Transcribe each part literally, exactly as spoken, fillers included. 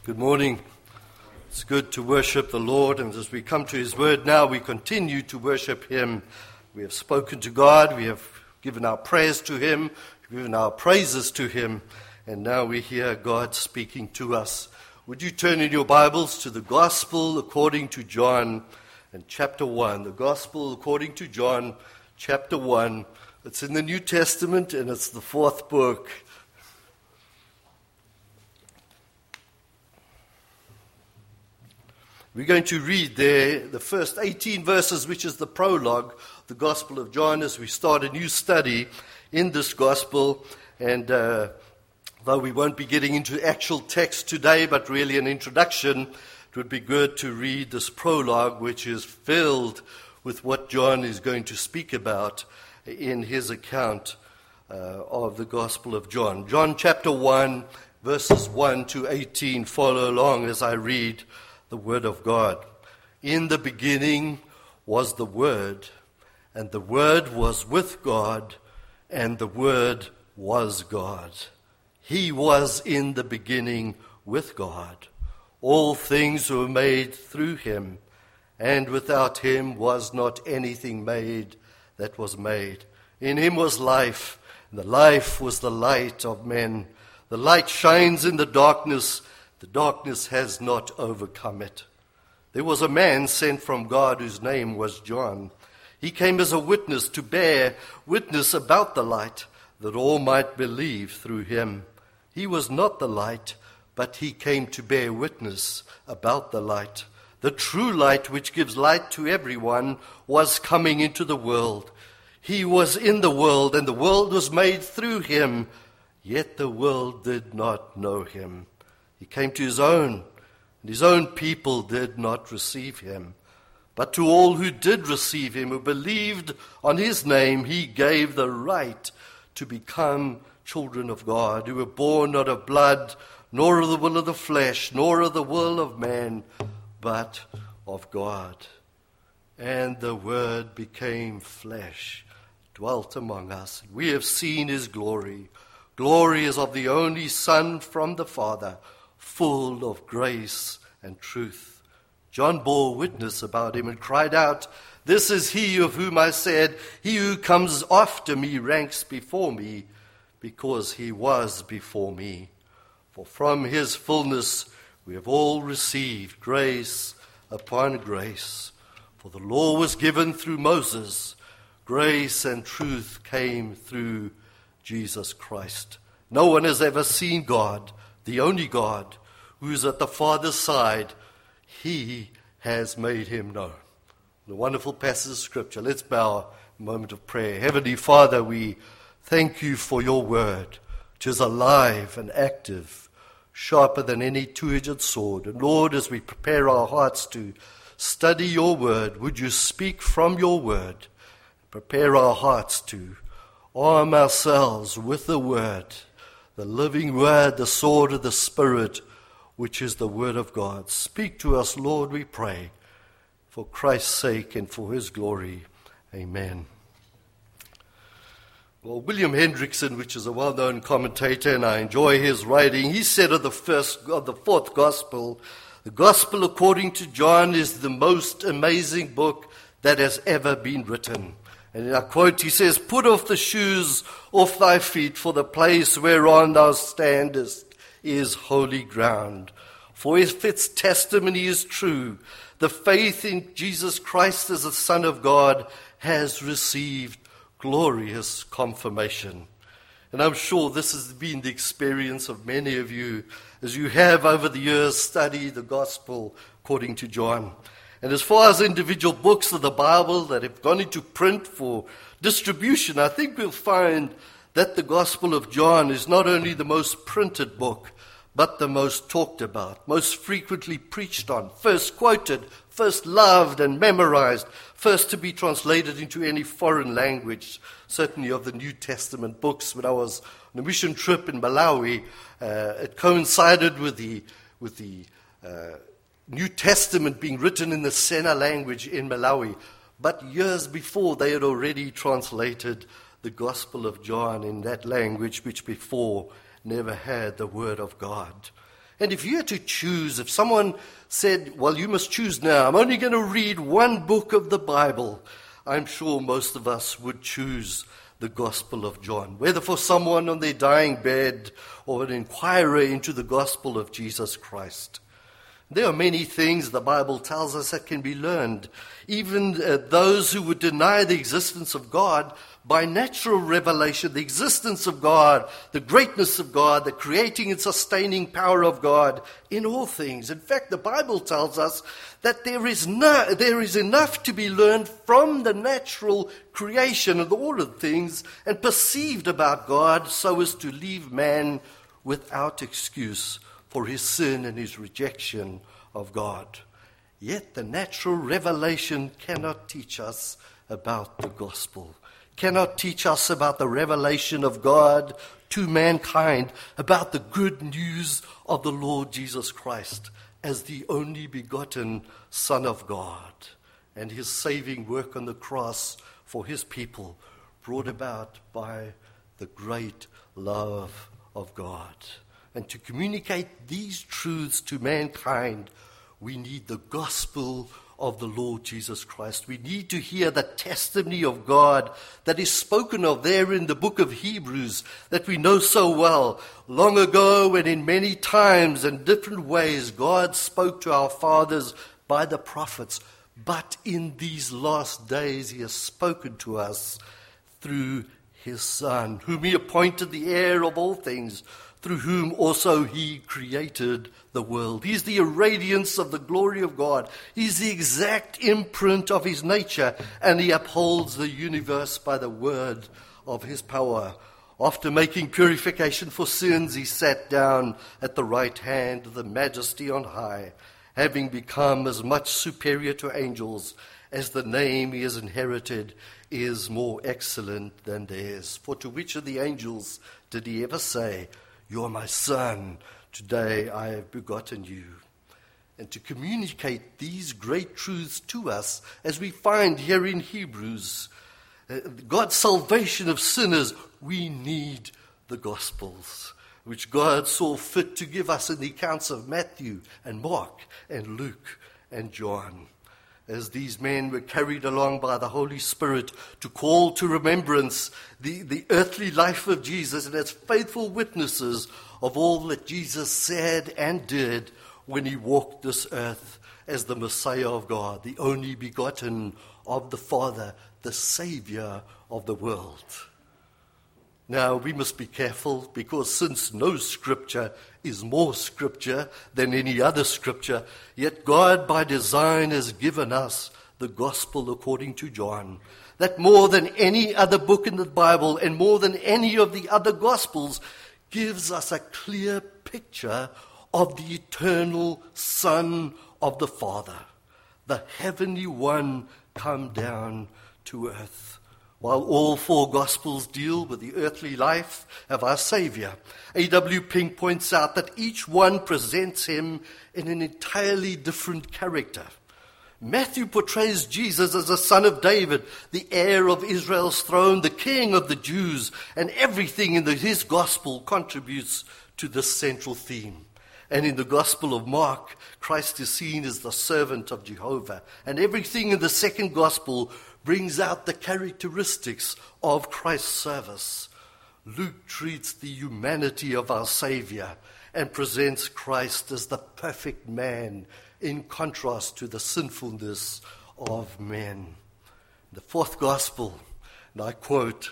Good morning. It's good to worship the Lord, and as we come to His Word now, we continue to worship Him. We have spoken to God, we have given our prayers to Him, we've given our praises to Him, and now we hear God speaking to us. Would you turn in your Bibles to the Gospel according to John, and chapter one. The Gospel according to John, chapter one. It's in the New Testament, and it's the fourth book. We're going to read there the first eighteen verses, which is the prologue, the Gospel of John, as we start a new study in this Gospel. And uh, though we won't be getting into actual text today, but really an introduction, it would be good to read this prologue, which is filled with what John is going to speak about in his account uh, of the Gospel of John. John chapter one, verses one to eighteen. Follow along as I read the Word of God. In the beginning was the Word, and the Word was with God, and the Word was God. He was in the beginning with God. All things were made through Him, and without Him was not anything made that was made. In Him was life, and the life was the light of men. The light shines in the darkness, the darkness has not overcome it. There was a man sent from God whose name was John. He came as a witness to bear witness about the light, that all might believe through him. He was not the light, but he came to bear witness about the light. The true light, which gives light to everyone, was coming into the world. He was in the world, and the world was made through him, yet the world did not know him. He came to his own, and his own people did not receive him. But to all who did receive him, who believed on his name, he gave the right to become children of God, who were born not of blood, nor of the will of the flesh, nor of the will of man, but of God. And the Word became flesh, dwelt among us. We have seen his glory. Glory is of the only Son from the Father, full of grace and truth. John bore witness about him and cried out, "This is he of whom I said, he who comes after me ranks before me, because he was before me. For from his fullness we have all received grace upon grace. For the law was given through Moses, grace and truth came through Jesus Christ. No one has ever seen God, the only God, who is at the Father's side. He has made him known." The wonderful passage of Scripture. Let's bow a moment of prayer. Heavenly Father, we thank you for your word, which is alive and active, sharper than any two-edged sword. And Lord, as we prepare our hearts to study your word, would you speak from your word, prepare our hearts to arm ourselves with the word, the living word, the sword of the Spirit, which is the word of God. Speak to us, Lord, we pray, for Christ's sake and for his glory. Amen. Well, William Hendrickson, which is a well-known commentator, and I enjoy his writing, he said of the first, of the fourth gospel, the Gospel according to John is the most amazing book that has ever been written. And in a quote, he says, "Put off the shoes off thy feet, for the place whereon thou standest is holy ground. For if its testimony is true, the faith in Jesus Christ as the Son of God has received glorious confirmation." And I'm sure this has been the experience of many of you as you have over the years studied the Gospel according to John. And as far as individual books of the Bible that have gone into print for distribution, I think we'll find that the Gospel of John is not only the most printed book, but the most talked about, most frequently preached on, first quoted, first loved and memorized, first to be translated into any foreign language, certainly of the New Testament books. When I was on a mission trip in Malawi, uh, it coincided with the with the uh, New Testament being written in the Sena language in Malawi. But years before, they had already translated the Gospel of John in that language, which before never had the Word of God. And if you had to choose, if someone said, well, you must choose now, I'm only going to read one book of the Bible, I'm sure most of us would choose the Gospel of John, whether for someone on their dying bed or an inquirer into the Gospel of Jesus Christ. There are many things the Bible tells us that can be learned. Even uh, those who would deny the existence of God, by natural revelation, the existence of God, the greatness of God, the creating and sustaining power of God in all things. In fact, the Bible tells us that there is no, there is enough to be learned from the natural creation of all of things and perceived about God so as to leave man without excuse for his sin and his rejection of God. Yet the natural revelation cannot teach us about the gospel, cannot teach us about the revelation of God to mankind, about the good news of the Lord Jesus Christ as the only begotten Son of God, and his saving work on the cross for his people, brought about by the great love of God. And to communicate these truths to mankind, we need the gospel of the Lord Jesus Christ. We need to hear the testimony of God that is spoken of there in the book of Hebrews that we know so well. Long ago and in many times and different ways, God spoke to our fathers by the prophets. But in these last days, he has spoken to us through his Son, whom he appointed the heir of all things, through whom also he created the world. He's the radiance of the glory of God. He's the exact imprint of his nature, and he upholds the universe by the word of his power. After making purification for sins, he sat down at the right hand of the Majesty on high, having become as much superior to angels as the name he has inherited is more excellent than theirs. For to which of the angels did he ever say, "You are my son, today I have begotten you"? And to communicate these great truths to us, as we find here in Hebrews, uh, God's salvation of sinners, we need the Gospels, which God saw fit to give us in the accounts of Matthew and Mark and Luke and John. As these men were carried along by the Holy Spirit to call to remembrance the, the earthly life of Jesus, and as faithful witnesses of all that Jesus said and did when he walked this earth as the Messiah of God, the only begotten of the Father, the Savior of the world. Now, we must be careful, because since no scripture is more scripture than any other scripture, yet God by design has given us the gospel according to John, that more than any other book in the Bible and more than any of the other gospels gives us a clear picture of the eternal Son of the Father, the heavenly one come down to earth. While all four Gospels deal with the earthly life of our Savior, A W Pink points out that each one presents him in an entirely different character. Matthew portrays Jesus as the son of David, the heir of Israel's throne, the king of the Jews, and everything in the, his Gospel contributes to this central theme. And in the Gospel of Mark, Christ is seen as the servant of Jehovah, and everything in the second Gospel brings out the characteristics of Christ's service. Luke treats the humanity of our Savior and presents Christ as the perfect man in contrast to the sinfulness of men. The fourth Gospel, and I quote,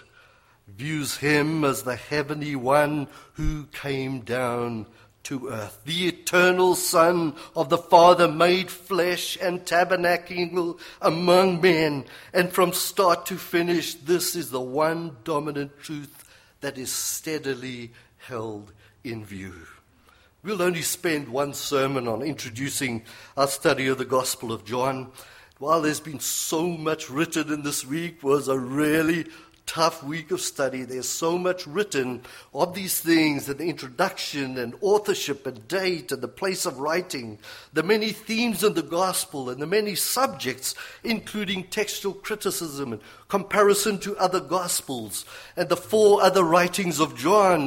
views him as the heavenly one who came down to earth, the eternal Son of the Father made flesh and tabernacling among men. And from start to finish, this is the one dominant truth that is steadily held in view. We'll only spend one sermon on introducing our study of the Gospel of John. While there's been so much written in this week, was a really tough week of study. There's so much written of these things, and the introduction and authorship and date and the place of writing, the many themes in the gospel and the many subjects, including textual criticism and comparison to other gospels and the four other writings of John.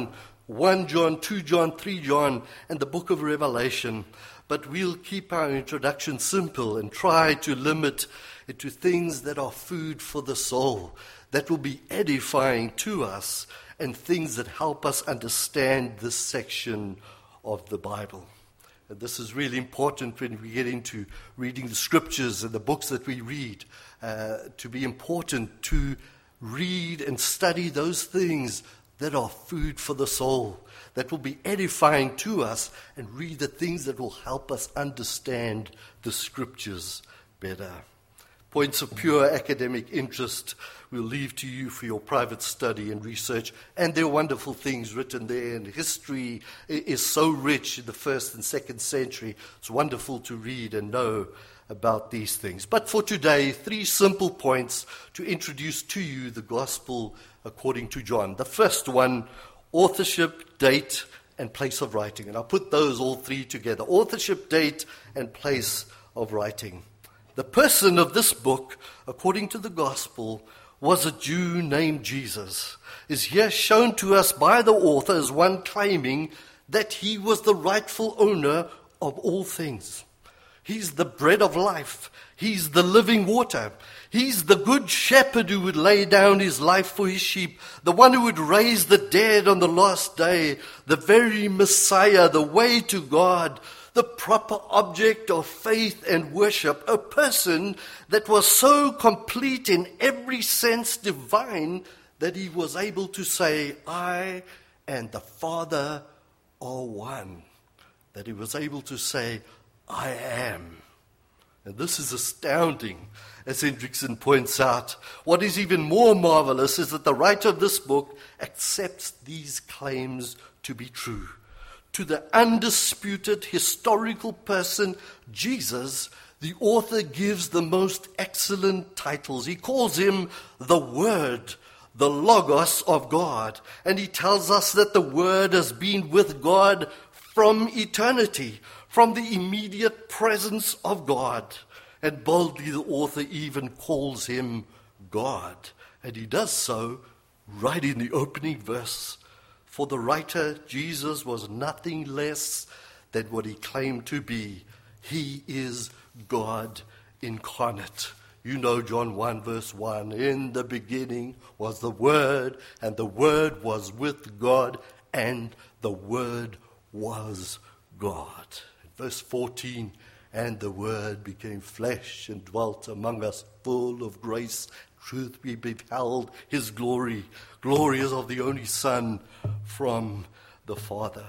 First John, Second John, Third John, and the book of Revelation. But we'll keep our introduction simple and try to limit it to things that are food for the soul, that will be edifying to us, and things that help us understand this section of the Bible. And this is really important when we get into reading the scriptures and the books that we read, uh, to be important to read and study those things that are food for the soul, that will be edifying to us, and read the things that will help us understand the scriptures better. Points of pure academic interest we'll leave to you for your private study and research. And there are wonderful things written there, and history is so rich in the first and second century. It's wonderful to read and know about these things. But for today, three simple points to introduce to you the gospel according to John. The first one, authorship, date, and place of writing. And I'll put those all three together. Authorship, date, and place of writing. The person of this book, according to the gospel, was a Jew named Jesus, is here shown to us by the author as one claiming that he was the rightful owner of all things. He's the bread of life. He's the living water. He's the good shepherd who would lay down his life for his sheep, the one who would raise the dead on the last day, the very Messiah, the way to God, the proper object of faith and worship, a person that was so complete in every sense divine that he was able to say, I and the Father are one. That he was able to say, I am. And this is astounding, as Hendrickson points out. What is even more marvelous is that the writer of this book accepts these claims to be true. To the undisputed historical person, Jesus, the author gives the most excellent titles. He calls him the Word, the Logos of God. And he tells us that the Word has been with God from eternity, from the immediate presence of God. And boldly the author even calls him God. And he does so right in the opening verse. For the writer, Jesus was nothing less than what he claimed to be. He is God incarnate. You know John one verse one. In the beginning was the Word, and the Word was with God, and the Word was God. Verse fourteen, and the Word became flesh and dwelt among us, full of grace, truth. We beheld his glory. Glory is of the only Son from the Father.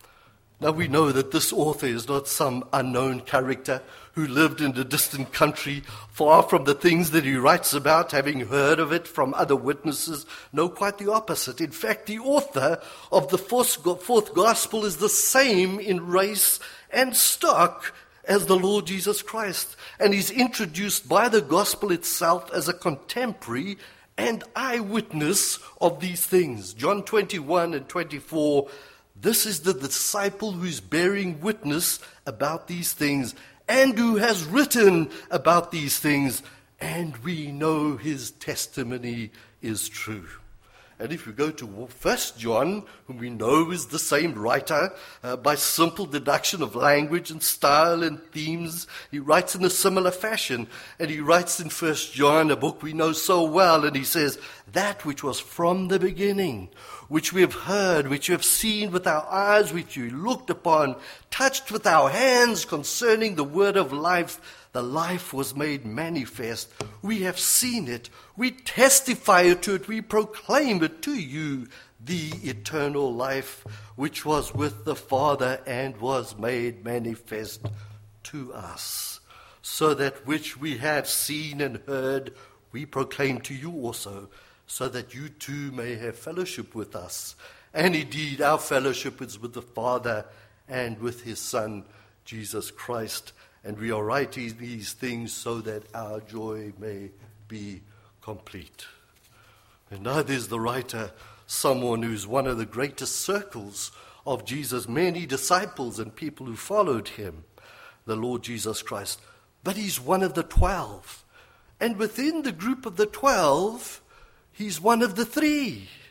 Now we know that this author is not some unknown character who lived in a distant country, far from the things that he writes about, having heard of it from other witnesses. No, quite the opposite. In fact, the author of the fourth gospel is the same in race and stock as the Lord Jesus Christ. And he's introduced by the gospel itself as a contemporary and eyewitness of these things. John twenty-one and twenty-four, this is the disciple who's bearing witness about these things and who has written about these things, and we know his testimony is true. And if we go to First John, whom we know is the same writer, uh, by simple deduction of language and style and themes, he writes in a similar fashion. And he writes in First John, a book we know so well, and he says, that which was from the beginning, which we have heard, which we have seen with our eyes, which we looked upon, touched with our hands concerning the word of life. The life was made manifest. We have seen it. We testify to it. We proclaim it to you, the eternal life, which was with the Father and was made manifest to us. So that which we have seen and heard, we proclaim to you also, so that you too may have fellowship with us. And indeed, our fellowship is with the Father and with his Son, Jesus Christ. And we are writing these things so that our joy may be complete. And now there's the writer, someone who's one of the greatest circles of Jesus' many disciples and people who followed him, the Lord Jesus Christ. But he's one of the twelve. And within the group of the twelve, he's one of the three.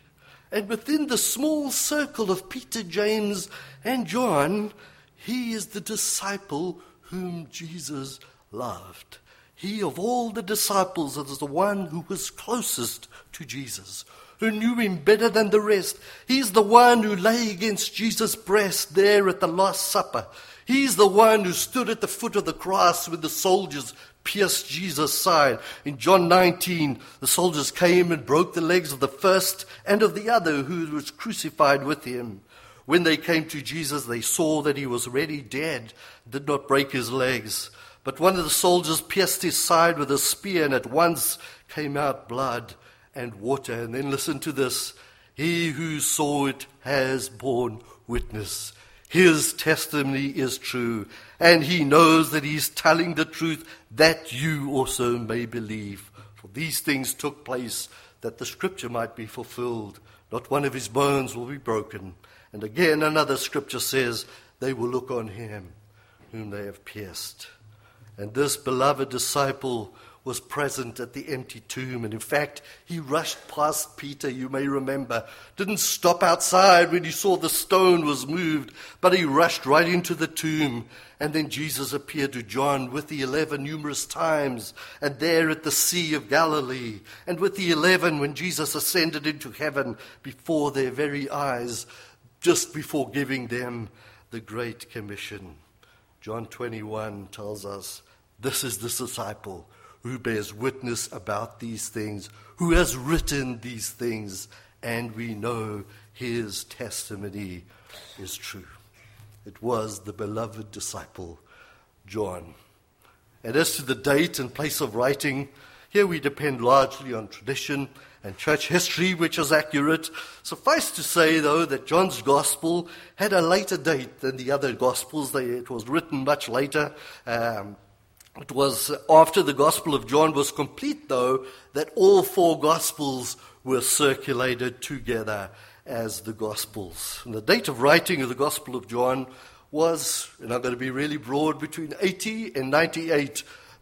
And within the small circle of Peter, James, and John, he is the disciple whom Jesus loved. He, of all the disciples, is the one who was closest to Jesus, who knew him better than the rest. He's the one who lay against Jesus' breast there at the Last Supper. He's the one who stood at the foot of the cross when the soldiers pierced Jesus' side. In John nineteen, the soldiers came and broke the legs of the first and of the other who was crucified with him. When they came to Jesus, they saw that he was already dead, did not break his legs. But one of the soldiers pierced his side with a spear, and at once came out blood and water. And then listen to this. He who saw it has borne witness. His testimony is true, and he knows that he's telling the truth, that you also may believe. For these things took place that the scripture might be fulfilled. Not one of his bones will be broken. And again another scripture says, they will look on him whom they have pierced. And this beloved disciple was present at the empty tomb. And in fact, he rushed past Peter, you may remember. Didn't stop outside when he saw the stone was moved, but he rushed right into the tomb. And then Jesus appeared to John with the eleven numerous times, and there at the Sea of Galilee, and with the eleven when Jesus ascended into heaven before their very eyes, just before giving them the Great Commission. John twenty-one tells us, this is the disciple who bears witness about these things, who has written these things, and we know his testimony is true. It was the beloved disciple, John. And as to the date and place of writing, here we depend largely on tradition and church history, which is accurate. Suffice to say, though, that John's gospel had a later date than the other gospels. It was written much later. Um, It was after the Gospel of John was complete, though, that all four Gospels were circulated together as the Gospels. And the date of writing of the Gospel of John was, and I'm going to be really broad, between eighty and ninety-eight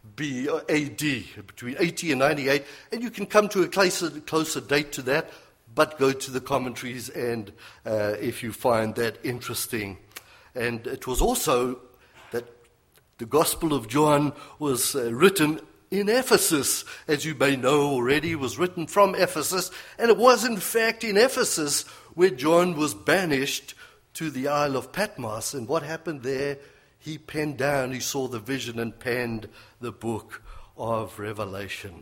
B A D, between eighty and ninety-eight. And you can come to a closer, closer date to that, but go to the commentaries and uh, if you find that interesting. And it was also that the Gospel of John was uh, written in Ephesus, as you may know already. It was written from Ephesus, and it was in fact in Ephesus where John was banished to the Isle of Patmos. And what happened there? He penned down, he saw the vision and penned the book of Revelation.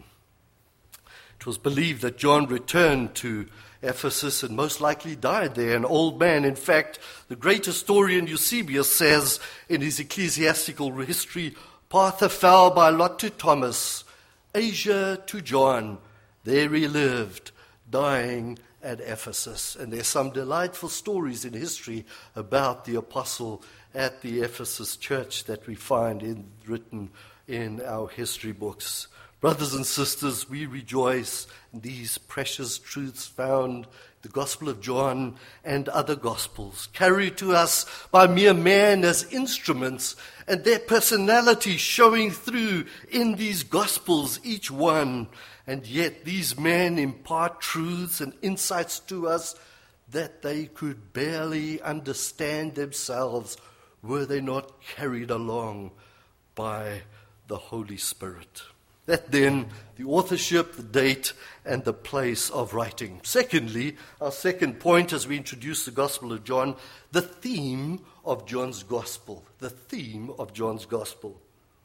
It was believed that John returned to Ephesus and most likely died there, an old man. In fact, the great historian Eusebius says in his ecclesiastical history, Partha fell by lot to Thomas, Asia to John. There he lived, dying at Ephesus. And there's some delightful stories in history about the apostle at the Ephesus church that we find in, written in our history books. Brothers and sisters, we rejoice in these precious truths found in the Gospel of John and other Gospels, carried to us by mere men as instruments, and their personality showing through in these Gospels, each one. And yet these men impart truths and insights to us that they could barely understand themselves were they not carried along by the Holy Spirit. That then, the authorship, the date, and the place of writing. Secondly, our second point as we introduce the Gospel of John, the theme of John's Gospel. The theme of John's Gospel.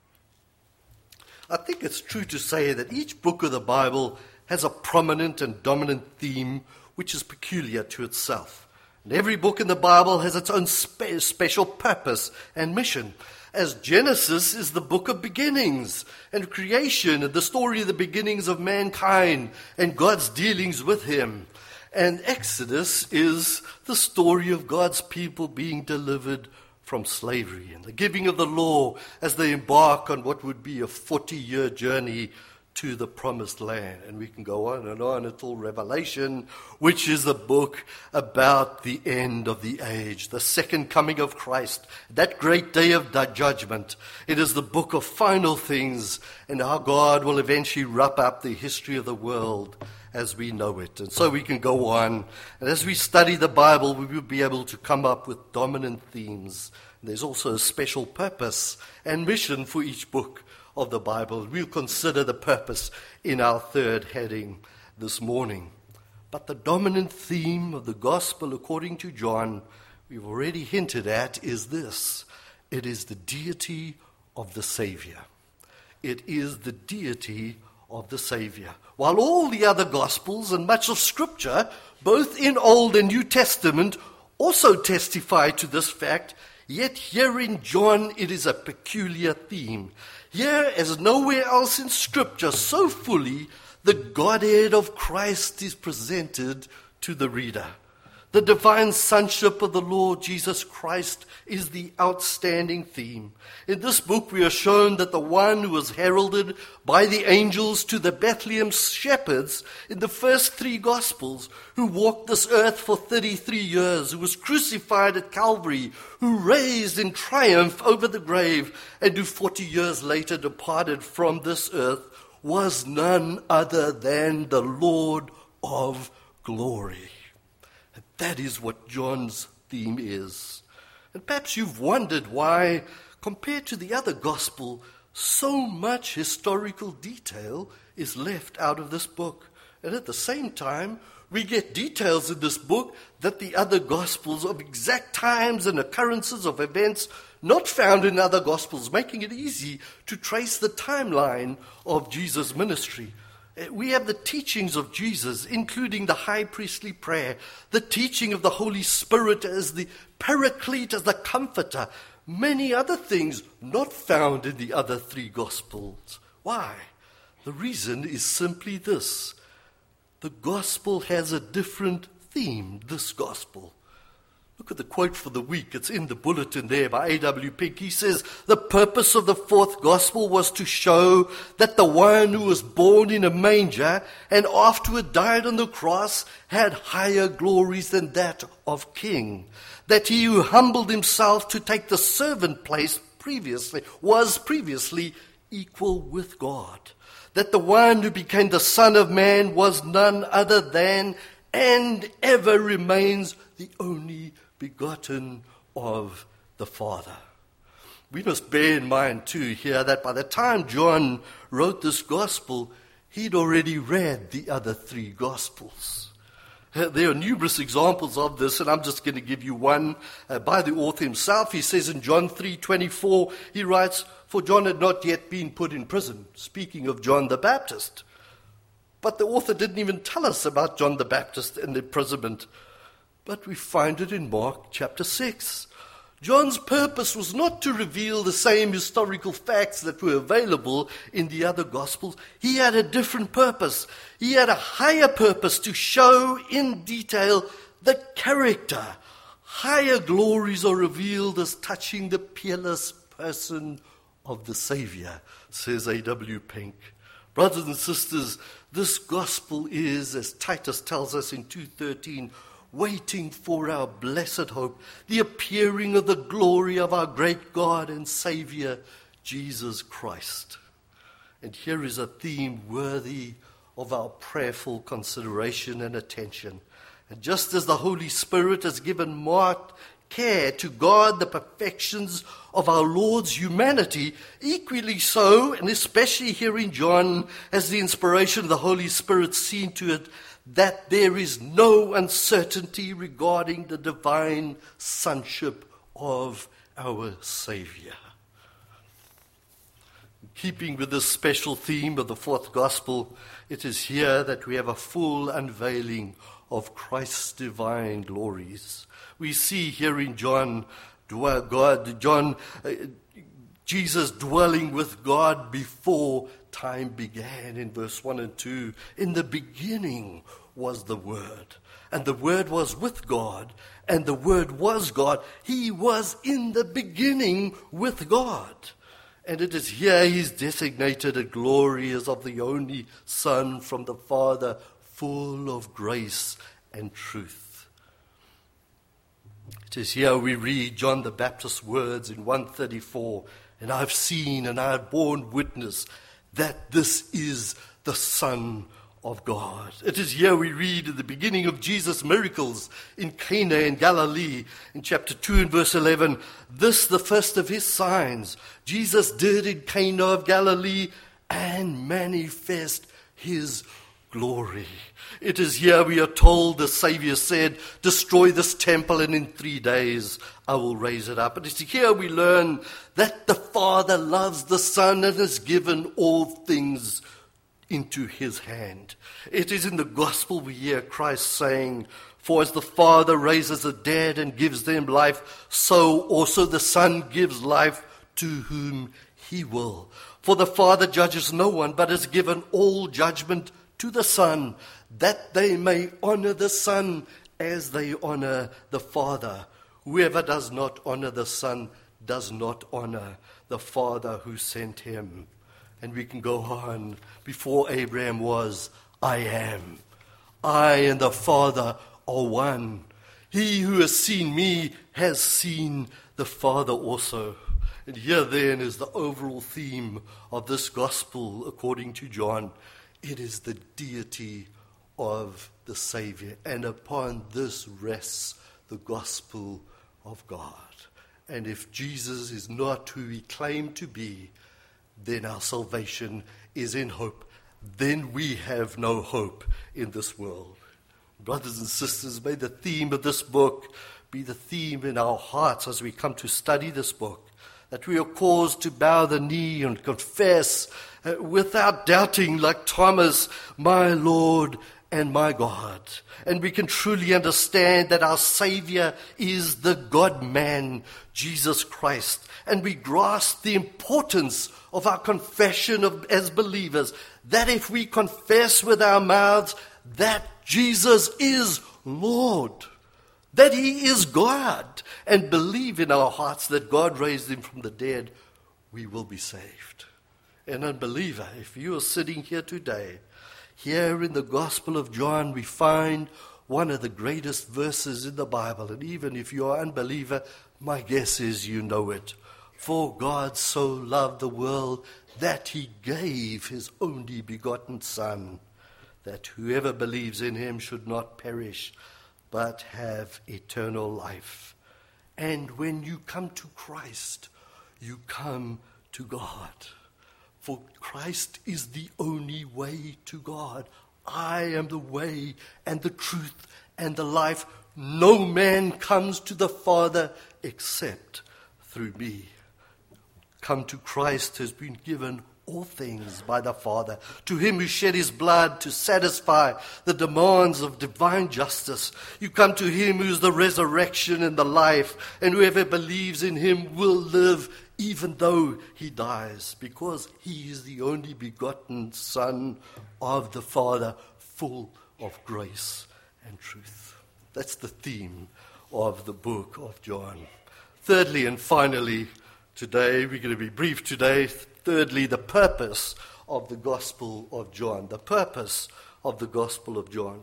I think it's true to say that each book of the Bible has a prominent and dominant theme which is peculiar to itself. And every book in the Bible has its own spe- special purpose and mission. As Genesis is the book of beginnings and creation and the story of the beginnings of mankind and God's dealings with him. And Exodus is the story of God's people being delivered from slavery and the giving of the law as they embark on what would be a forty-year journey to the promised land. And we can go on and on until Revelation, which is a book about the end of the age, the second coming of Christ, that great day of judgment. It is the book of final things and how God will eventually wrap up the history of the world as we know it. And so we can go on. And as we study the Bible, we will be able to come up with dominant themes. There's also a special purpose and mission for each book of the Bible. We'll consider the purpose in our third heading this morning. But the dominant theme of the Gospel according to John, we've already hinted at, is this. It is the deity of the Savior. It is the deity of the Savior. While all the other Gospels and much of Scripture, both in Old and New Testament, also testify to this fact, yet here in John it is a peculiar theme. Here, as nowhere else in Scripture, so fully, the Godhead of Christ is presented to the reader. The divine sonship of the Lord Jesus Christ is the outstanding theme. In this book we are shown that the one who was heralded by the angels to the Bethlehem shepherds in the first three Gospels, who walked this earth for thirty-three years, who was crucified at Calvary, who raised in triumph over the grave, and who forty years later departed from this earth, was none other than the Lord of glory. That is what John's theme is. And perhaps you've wondered why, compared to the other gospel, so much historical detail is left out of this book. And at the same time, we get details in this book that the other gospels of exact times and occurrences of events not found in other gospels, making it easy to trace the timeline of Jesus' ministry. We have the teachings of Jesus, including the high priestly prayer, the teaching of the Holy Spirit as the paraclete, as the comforter, many other things not found in the other three Gospels. Why? The reason is simply this. The Gospel has a different theme, this Gospel. Look at the quote for the week. It's in the bulletin there by A W Pink. He says, the purpose of the fourth gospel was to show that the one who was born in a manger and afterward died on the cross had higher glories than that of king. That he who humbled himself to take the servant place previously was previously equal with God. That the one who became the Son of Man was none other than and ever remains the only begotten of the Father. We must bear in mind too here that by the time John wrote this gospel, he'd already read the other three gospels. There are numerous examples of this, and I'm just going to give you one uh, by the author himself. He says in John three twenty-four, he writes, for John had not yet been put in prison, speaking of John the Baptist. But the author didn't even tell us about John the Baptist and the imprisonment. But we find it in Mark chapter six. John's purpose was not to reveal the same historical facts that were available in the other Gospels. He had a different purpose. He had a higher purpose to show in detail the character. Higher glories are revealed as touching the peerless person of the Savior, says A W Pink. Brothers and sisters, this Gospel is, as Titus tells us in two thirteen, waiting for our blessed hope, the appearing of the glory of our great God and Savior, Jesus Christ. And here is a theme worthy of our prayerful consideration and attention. And just as the Holy Spirit has given marked care to guard the perfections of our Lord's humanity, equally so, and especially here in John, as the inspiration of the Holy Spirit seen to it, that there is no uncertainty regarding the divine sonship of our Savior. Keeping with this special theme of the fourth gospel, it is here that we have a full unveiling of Christ's divine glories. We see here in John, God, John, uh, Jesus dwelling with God before time began in verse one and two. In the beginning was the Word, and the Word was with God, and the Word was God. He was in the beginning with God. And it is here he's designated a glory as of the only Son from the Father, full of grace and truth. It is here we read John the Baptist's words in one thirty-four, and I've seen and I have borne witness that this is the Son of God. It is here we read at the beginning of Jesus' miracles in Cana in Galilee, in chapter two and verse eleven, this the first of his signs Jesus did in Cana of Galilee and manifest his glory. It is here we are told the Savior said, destroy this temple and in three days I will raise it up. It is here we learn that the Father loves the Son and has given all things into his hand. It is in the gospel we hear Christ saying, for as the Father raises the dead and gives them life, so also the Son gives life to whom he will. For the Father judges no one, but has given all judgment to the Son, that they may honor the Son as they honor the Father. Whoever does not honor the Son does not honor the Father who sent him. And we can go on. Before Abraham was, I am. I and the Father are one. He who has seen me has seen the Father also. And here then is the overall theme of this gospel according to John. It is the deity of the Savior. And upon this rests the gospel of God. And if Jesus is not who he claimed to be, then our salvation is in hope. Then we have no hope in this world. Brothers and sisters, may the theme of this book be the theme in our hearts as we come to study this book, that we are caused to bow the knee and confess uh, without doubting, like Thomas, my Lord and my God. And we can truly understand that our Savior is the God-man, Jesus Christ. And we grasp the importance of our confession of, as believers, that if we confess with our mouths that Jesus is Lord, that he is God, and believe in our hearts that God raised him from the dead, we will be saved. An unbeliever, if you are sitting here today, here in the Gospel of John, we find one of the greatest verses in the Bible. And even if you are an unbeliever, my guess is you know it. For God so loved the world that he gave his only begotten Son, that whoever believes in him should not perish, but have eternal life. And when you come to Christ, you come to God. For Christ is the only way to God. I am the way and the truth and the life. No man comes to the Father except through me. Come to Christ has been given all things by the Father, to him who shed his blood to satisfy the demands of divine justice. You come to him who is the resurrection and the life, and whoever believes in him will live even though he dies, because he is the only begotten Son of the Father, full of grace and truth. That's the theme of the book of John. Thirdly and finally, today, we're going to be brief today, thirdly, the purpose of the Gospel of John. The purpose of the Gospel of John.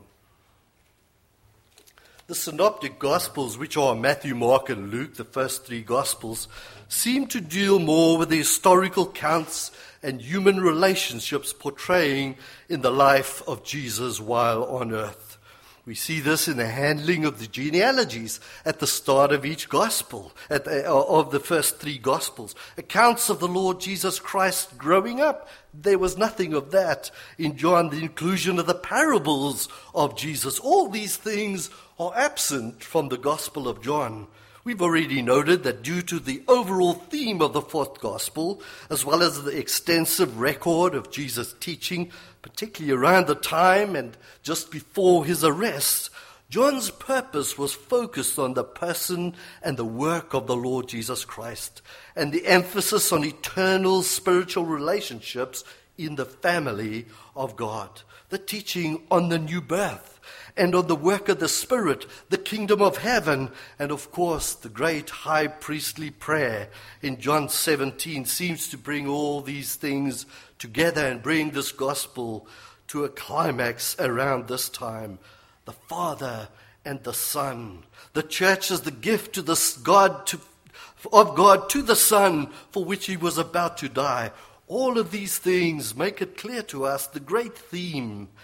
The synoptic Gospels, which are Matthew, Mark, and Luke, the first three Gospels, seem to deal more with the historical accounts and human relationships portraying in the life of Jesus while on earth. We see this in the handling of the genealogies at the start of each Gospel, at the, of the first three Gospels. Accounts of the Lord Jesus Christ growing up. There was nothing of that in John. The inclusion of the parables of Jesus. All these things are absent from the Gospel of John. We've already noted that due to the overall theme of the fourth Gospel, as well as the extensive record of Jesus' teaching, particularly around the time and just before his arrest, John's purpose was focused on the person and the work of the Lord Jesus Christ, and the emphasis on eternal spiritual relationships in the family of God, the teaching on the new birth, and on the work of the Spirit, the kingdom of heaven, and of course the great high priestly prayer in John seventeen seems to bring all these things together and bring this gospel to a climax around this time. The Father and the Son. The church is the gift to the God to, of God to the Son for which he was about to die. All of these things make it clear to us the great theme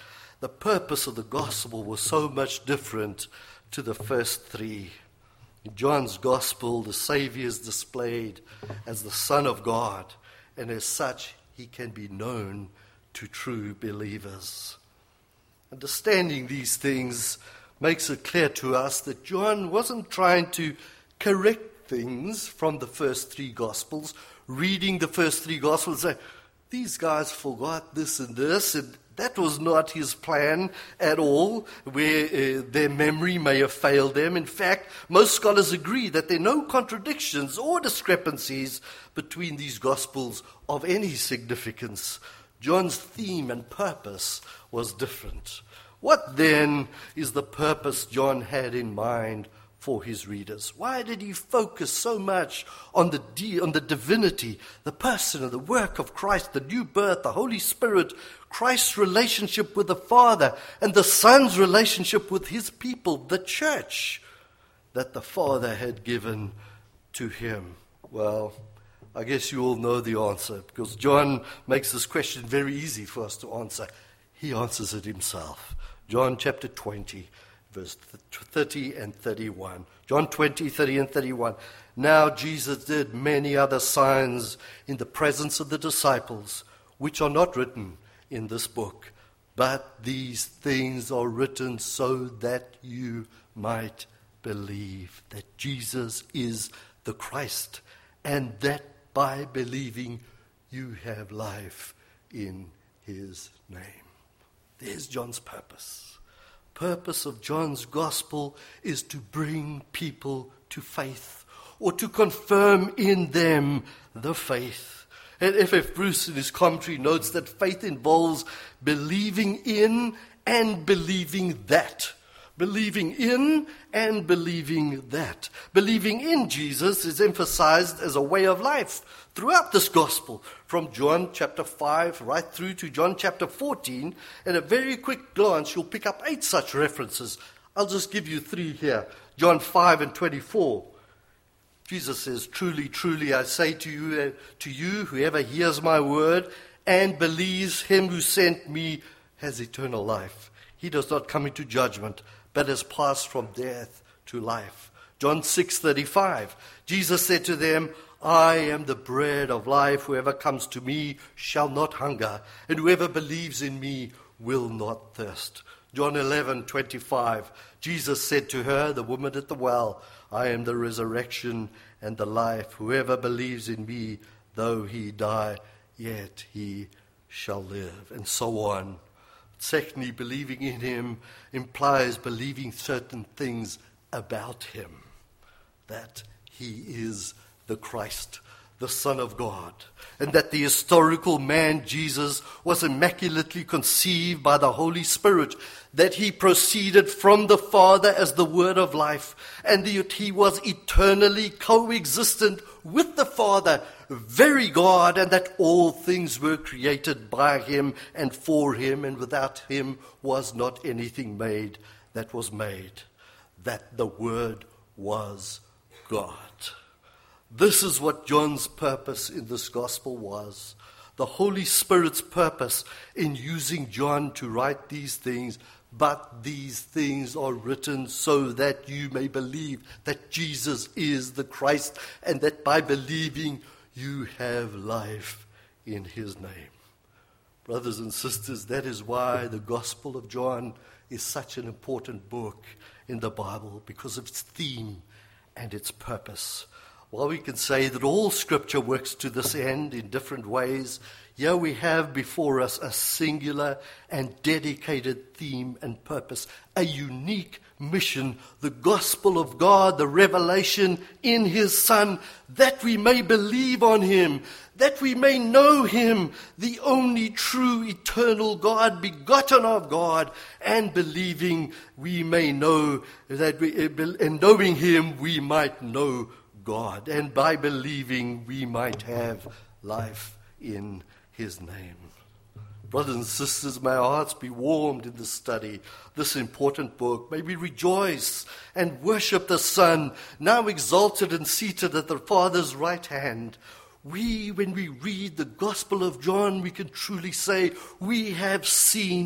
the purpose of the gospel was so much different to the first three. In John's gospel, the Savior is displayed as the Son of God, and as such, he can be known to true believers. Understanding these things makes it clear to us that John wasn't trying to correct things from the first three Gospels, reading the first three Gospels and say, these guys forgot this and this, and that was not his plan at all, where uh, their memory may have failed them. In fact, most scholars agree that there are no contradictions or discrepancies between these Gospels of any significance. John's theme and purpose was different. What then is the purpose John had in mind for his readers? Why did he focus so much on the de- on the divinity, the person and the work of Christ, the new birth, the Holy Spirit, Christ's relationship with the Father, and the Son's relationship with his people, the church, that the Father had given to him? Well, I guess you all know the answer, because John makes this question very easy for us to answer. He answers it himself. John chapter twenty, verse thirty and thirty-one. John twenty, thirty and thirty-one. Now Jesus did many other signs in the presence of the disciples, which are not written in this book, but these things are written so that you might believe that Jesus is the Christ, and that by believing you have life in his name. There's John's purpose. Purpose of John's gospel is to bring people to faith, or to confirm in them the faith. And F F Bruce in his commentary notes that faith involves believing in and believing that. Believing in and believing that. Believing in Jesus is emphasized as a way of life throughout this gospel, from John chapter five right through to John chapter fourteen. At a very quick glance, you'll pick up eight such references. I'll just give you three here. John five and twenty-four. Jesus says, truly, truly, I say to you, uh, to you, whoever hears my word and believes him who sent me has eternal life. He does not come into judgment, but has passed from death to life. John six thirty-five. Jesus said to them, I am the bread of life. Whoever comes to me shall not hunger, and whoever believes in me will not thirst. John eleven twenty-five. Jesus said to her, the woman at the well, I am the resurrection and the life. Whoever believes in me, though he die, yet he shall live. And so on. Secondly, believing in him implies believing certain things about him. That he is the Christ, the Son of God, and that the historical man Jesus was immaculately conceived by the Holy Spirit, that he proceeded from the Father as the Word of life, and that he was eternally coexistent with the Father, very God, and that all things were created by him and for him, and without him was not anything made that was made, that the Word was God. This is what John's purpose in this gospel was. The Holy Spirit's purpose in using John to write these things, but these things are written so that you may believe that Jesus is the Christ, and that by believing you have life in his name. Brothers and sisters, that is why the Gospel of John is such an important book in the Bible, because of its theme and its purpose. While we can say that all Scripture works to this end in different ways, here we have before us a singular and dedicated theme and purpose, a unique mission, the gospel of God, the revelation in his Son, that we may believe on him, that we may know him, the only true eternal God, begotten of God, and believing we may know that we, in knowing him we might know God, and by believing we might have life in his name. Brothers and sisters, may our hearts be warmed in this study, this important book. May we rejoice and worship the Son, now exalted and seated at the Father's right hand. We, when we read the Gospel of John, we can truly say we have seen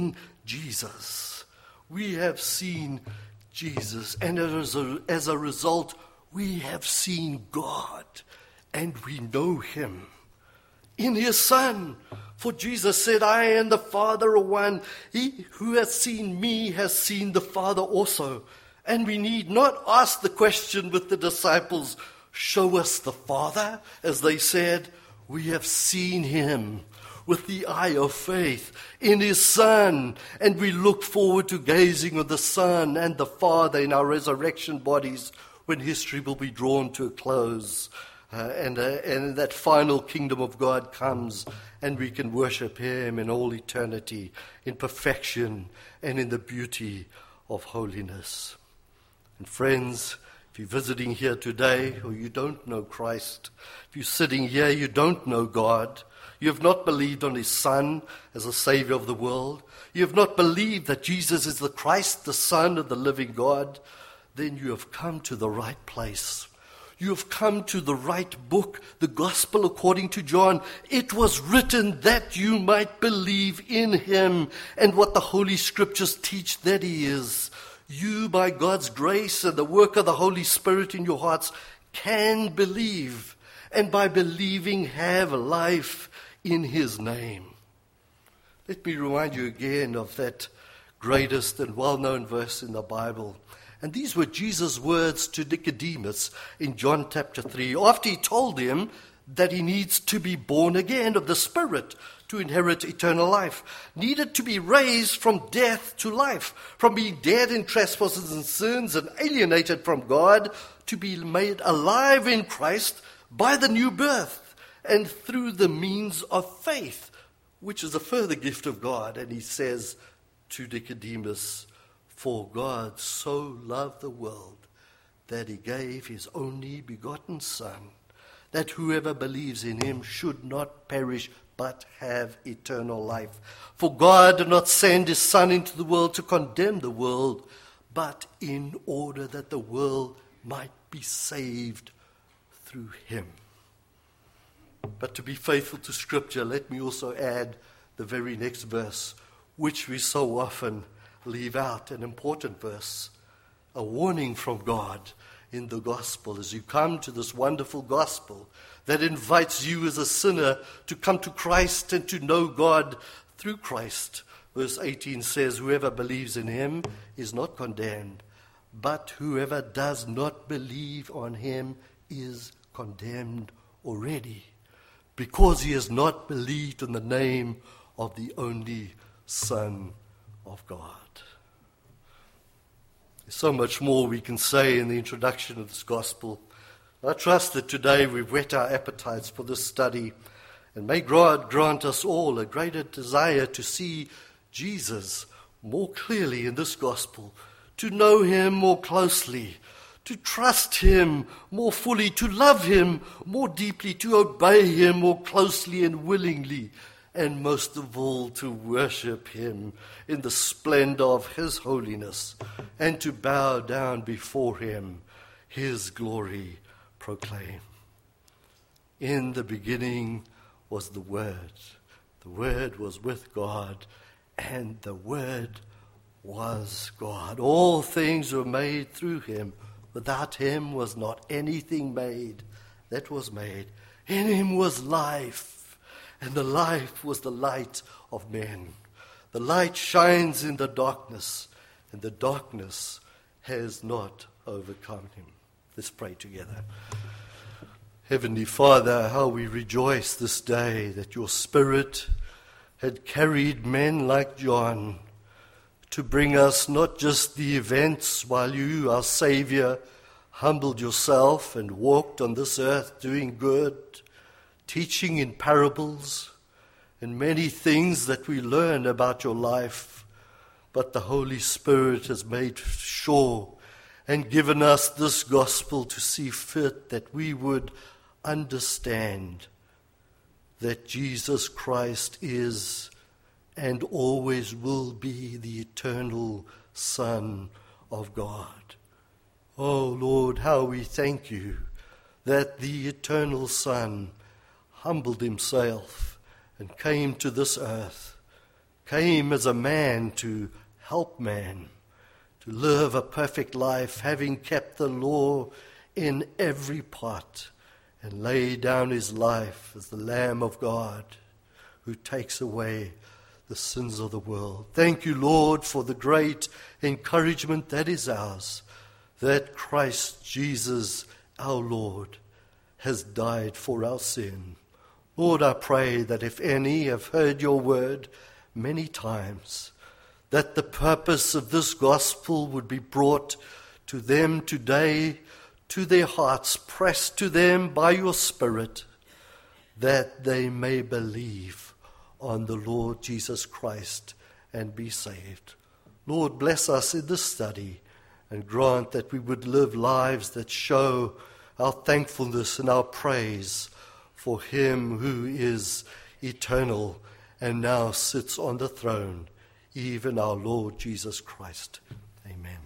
Jesus. We have seen Jesus. And as a, as a result, we have seen God. And we know him in his Son. For Jesus said, I and the Father are one. He who has seen me has seen the Father also. And we need not ask the question with the disciples, show us the Father, as they said. We have seen him with the eye of faith in his Son, and we look forward to gazing on the Son and the Father in our resurrection bodies when history will be drawn to a close. Uh, and, uh, and that final kingdom of God comes, and we can worship him in all eternity, in perfection, and in the beauty of holiness. And friends, if you're visiting here today, or you don't know Christ, if you're sitting here, you don't know God, you have not believed on his Son as a Savior of the world, you have not believed that Jesus is the Christ, the Son of the living God, then you have come to the right place. You have come to the right book, the Gospel according to John. It was written that you might believe in him and what the Holy Scriptures teach that he is. You, by God's grace and the work of the Holy Spirit in your hearts, can believe, and by believing have life in his name. Let me remind you again of that greatest and well-known verse in the Bible. And these were Jesus' words to Nicodemus in John chapter three, after he told him that he needs to be born again of the Spirit to inherit eternal life, needed to be raised from death to life, from being dead in trespasses and sins and alienated from God, to be made alive in Christ by the new birth and through the means of faith, which is a further gift of God. And he says to Nicodemus, for God so loved the world that he gave his only begotten Son, that whoever believes in him should not perish but have eternal life. For God did not send his Son into the world to condemn the world, but in order that the world might be saved through him. But to be faithful to Scripture, let me also add the very next verse, which we so often leave out, an important verse, a warning from God in the gospel as you come to this wonderful gospel that invites you as a sinner to come to Christ and to know God through Christ. Verse eighteen says, whoever believes in him is not condemned, but whoever does not believe on him is condemned already, because he has not believed in the name of the only Son of God. There's so much more we can say in the introduction of this gospel. I trust that today we've whet our appetites for this study, and may God grant us all a greater desire to see Jesus more clearly in this gospel, to know him more closely, to trust him more fully, to love him more deeply, to obey him more closely and willingly, and most of all, to worship him in the splendor of his holiness, and to bow down before him, his glory proclaim. In the beginning was the Word. The Word was with God, and the Word was God. All things were made through him. Without him was not anything made that was made. In him was life, and the life was the light of men. The light shines in the darkness, and the darkness has not overcome him. Let's pray together. Heavenly Father, how we rejoice this day that your Spirit had carried men like John to bring us not just the events while you, our Savior, humbled yourself and walked on this earth doing good, teaching in parables, and many things that we learn about your life, but the Holy Spirit has made sure and given us this gospel to see fit that we would understand that Jesus Christ is and always will be the eternal Son of God. Oh Lord, how we thank you that the eternal Son humbled himself and came to this earth came as a man to help man, to live a perfect life, having kept the law in every part, and laid down his life as the Lamb of God who takes away the sins of the world. Thank you, Lord, for the great encouragement that is ours, that Christ Jesus, our Lord, has died for our sin. Lord, I pray that if any have heard your word many times, that the purpose of this gospel would be brought to them today, to their hearts, pressed to them by your Spirit, that they may believe on the Lord Jesus Christ and be saved. Lord, bless us in this study and grant that we would live lives that show our thankfulness and our praise for him who is eternal and now sits on the throne, even our Lord Jesus Christ. Amen.